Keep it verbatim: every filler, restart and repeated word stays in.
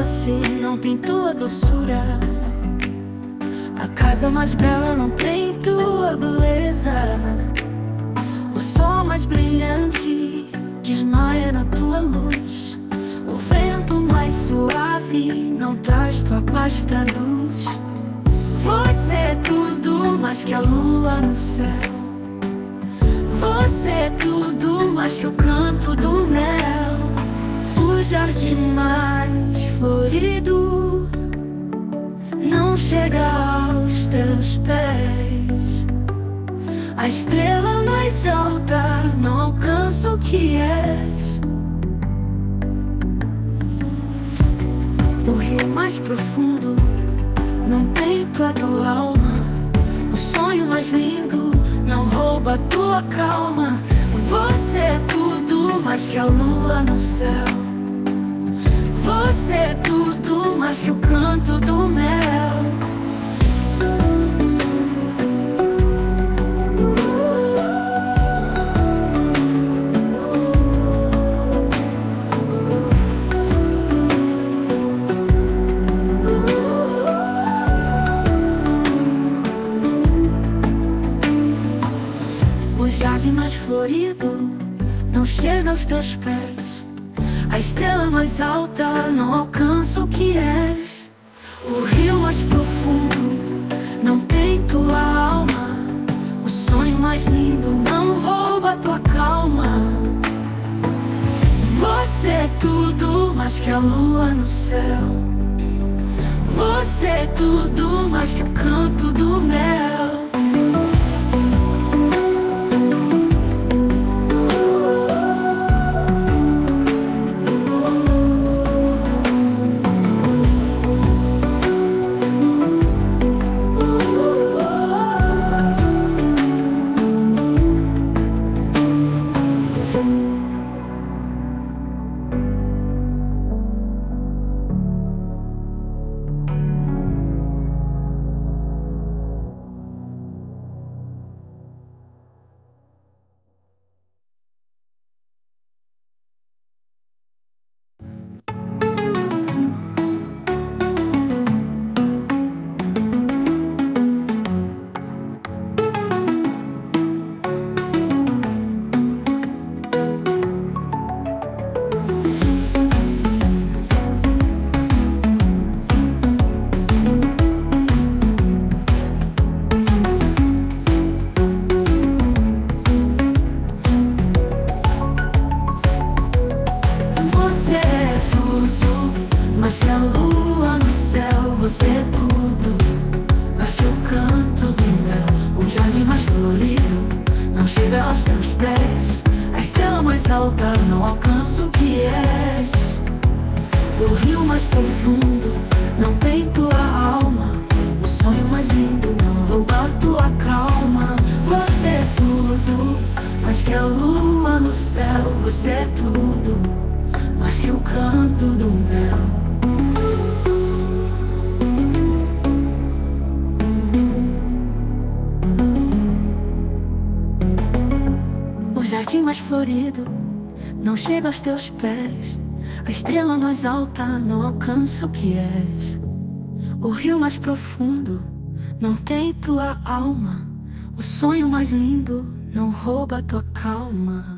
romance não tem tua doçura. A casa mais bela não tem tua beleza. O sol mais brilhante desmaia na tua luz. O vento mais suave não traz tua paz, traduz. Você é tudo mais que a lua no céu. Você é tudo mais que o canto do mel. O jardim mais florido não chega aos teus pés. A estrela mais alta não alcança o que és. O rio mais profundo não tem tua tua alma. O sonho mais lindo não rouba tua calma. Você é tudo mais que a lua no céu. Você é tudo mais que o canto do mel. O jardim mais florido não chega aos teus pés. A estrela mais alta não alcança o que és. O rio mais profundo não tem tua alma. O sonho mais lindo não rouba tua calma. Você é tudo mais que a lua no céu. Você é tudo mais que o canto do mel. Mas que a lua no céu, você é tudo mas que o canto do mel. O jardim mais florido não chega aos teus pés. A estrela mais alta não alcança o que és. O rio mais profundo não tem tua alma. O sonho mais lindo não rouba tua calma. Você é tudo mas que a lua no céu. Você é tudo mas que o canto do mel. O jardim mais florido não chega aos teus pés. A estrela mais alta não alcança o que és. O rio mais profundo não tem tua alma. O sonho mais lindo não rouba tua calma.